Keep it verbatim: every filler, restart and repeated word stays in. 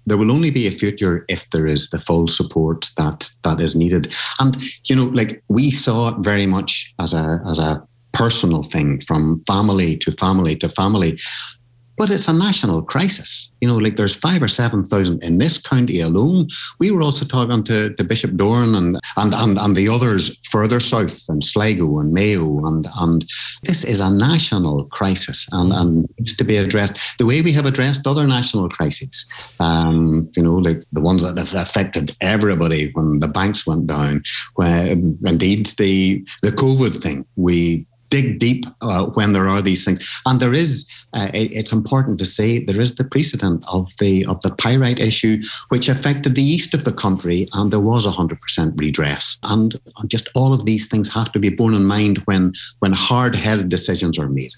there will only be a future if there is the full support that that is needed. And, you know, like we saw it very much as a as a personal thing, from family to family to family. But it's a national crisis. You know, like there's five or seven thousand in this county alone. We were also talking to, to Bishop Doran and, and and and the others further south, and Sligo and Mayo, and and this is a national crisis and, and needs to be addressed the way we have addressed other national crises. Um, you know, like the ones that have affected everybody when the banks went down, when indeed the the COVID thing. We dig deep uh, when there are these things. And there is, uh, it, it's important to say, there is the precedent of the of the pyrite issue, which affected the east of the country, and there was one hundred percent redress. And just all of these things have to be borne in mind when, when hard-headed decisions are made.